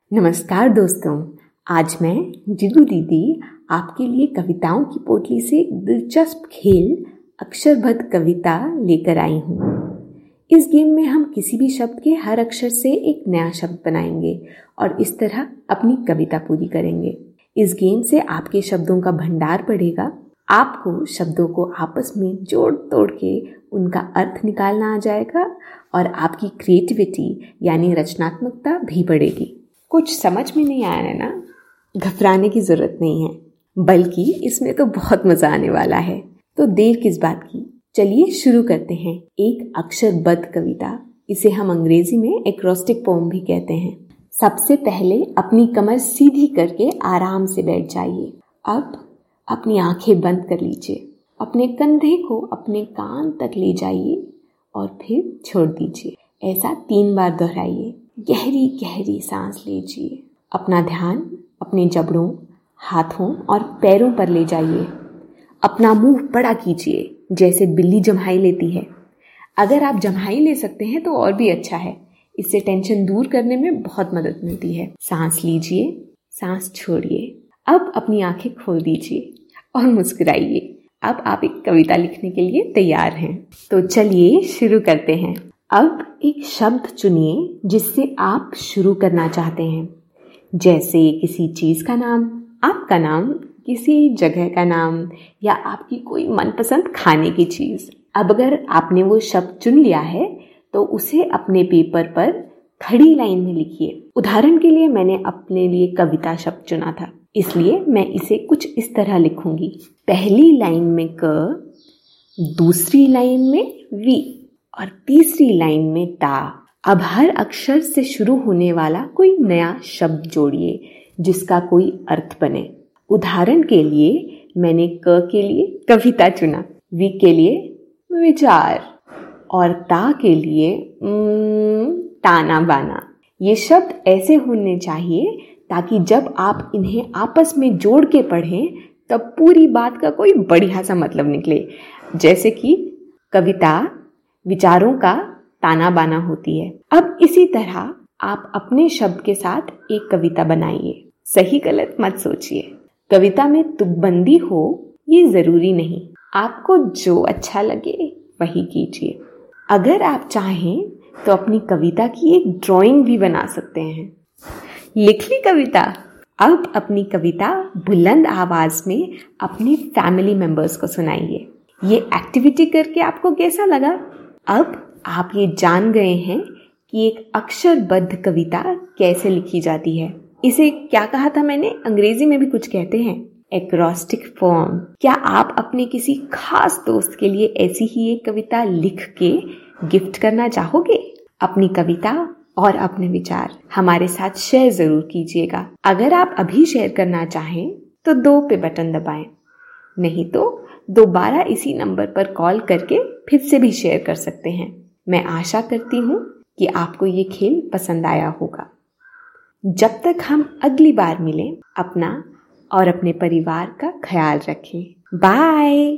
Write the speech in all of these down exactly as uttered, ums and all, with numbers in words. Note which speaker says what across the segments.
Speaker 1: नमस्कार दोस्तों, आज मैं जिगू दीदी आपके लिए कविताओं की पोटली से दिलचस्प खेल अक्षरबद्ध कविता लेकर आई हूँ। इस गेम में हम किसी भी शब्द के हर अक्षर से एक नया शब्द बनाएंगे और इस तरह अपनी कविता पूरी करेंगे। इस गेम से आपके शब्दों का भंडार बढ़ेगा। आपको शब्दों को आपस में जोड़ तोड़ के उनका अर्थ निकालना आ जाएगा और आपकी क्रिएटिविटी यानी रचनात्मकता भी बढ़ेगी। कुछ समझ में नहीं आया है ना? घबराने की जरूरत नहीं है, बल्कि इसमें तो बहुत मजा आने वाला है। तो देर किस बात की, चलिए शुरू करते हैं। एक अक्षरबद्ध कविता, इसे हम अंग्रेजी में एक्रोस्टिक पोम भी कहते हैं। सबसे पहले अपनी कमर सीधी करके आराम से बैठ जाइए। अब अपनी आंखें बंद कर लीजिए, अपने कंधे को अपने कान तक ले जाइए और फिर छोड़ दीजिए। ऐसा तीन बार दोहराइए। गहरी गहरी सांस लीजिए। अपना ध्यान अपने जबड़ों, हाथों और पैरों पर ले जाइए। अपना मुंह बड़ा कीजिए, जैसे बिल्ली जम्हाई लेती है। अगर आप जम्हाई ले सकते हैं तो और भी अच्छा है, इससे टेंशन दूर करने में बहुत मदद मिलती है। सांस लीजिए, सांस छोड़िए। अब अपनी आंखें खोल दीजिए और मुस्कुराइए। अब आप एक कविता लिखने के लिए तैयार हैं। तो चलिए शुरू करते हैं। अब एक शब्द चुनिए जिससे आप शुरू करना चाहते हैं, जैसे किसी चीज का नाम, आपका नाम, किसी जगह का नाम या आपकी कोई मनपसंद खाने की चीज। अब अगर आपने वो शब्द चुन लिया है तो उसे अपने पेपर पर खड़ी लाइन में लिखिए। उदाहरण के लिए मैंने अपने लिए कविता शब्द चुना था, इसलिए मैं इसे कुछ इस तरह लिखूंगी। पहली लाइन में क, दूसरी लाइन में वी और तीसरी लाइन में ता। अब हर अक्षर से शुरू होने वाला कोई नया शब्द जोड़िए जिसका कोई अर्थ बने। उदाहरण के लिए मैंने क के लिए कविता चुना, वी के लिए विचार और ता के लिए ताना बाना। ये शब्द ऐसे होने चाहिए ताकि जब आप इन्हें आपस में जोड़ के पढ़ें तब पूरी बात का कोई बढ़िया सा मतलब निकले। जैसे कि कविता विचारों का ताना बाना होती है। अब इसी तरह आप अपने शब्द के साथ एक कविता बनाइए। सही गलत मत सोचिए। कविता में तुकबंदी हो ये जरूरी नहीं, आपको जो अच्छा लगे वही कीजिए। अगर आप चाहें तो अपनी कविता की एक ड्राइंग भी बना सकते हैं। लिख ली कविता? अब अपनी कविता बुलंद आवाज में अपने फैमिली मेंबर्स को सुनाइए। ये एक्टिविटी करके आपको कैसा लगा? अब आप ये जान गए हैं कि एक अक्षरबद्ध कविता कैसे लिखी जाती है। इसे क्या कहा था मैंने? अंग्रेजी में भी कुछ कहते हैं, एक्रोस्टिक पोम। क्या आप अपने किसी खास दोस्त के लिए ऐसी ही एक कविता लिख के गिफ्ट करना चाहोगे? अपनी कविता और अपने विचार हमारे साथ शेयर जरूर कीजिएगा। अगर आप अभी शेयर करना चाहें तो दो पे बटन दबाएं, नहीं तो दोबारा इसी नंबर पर कॉल करके फिर से भी शेयर कर सकते हैं। मैं आशा करती हूँ कि आपको ये खेल पसंद आया होगा। जब तक हम अगली बार मिलें, अपना और अपने परिवार का ख्याल रखें। बाय।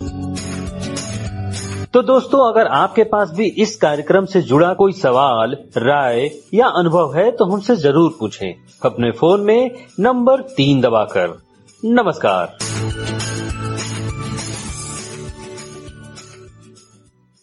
Speaker 2: तो दोस्तों, अगर आपके पास भी इस कार्यक्रम से जुड़ा कोई सवाल, राय या अनुभव है तो हमसे जरूर पूछें अपने फोन में नंबर तीन दबाकर। नमस्कार।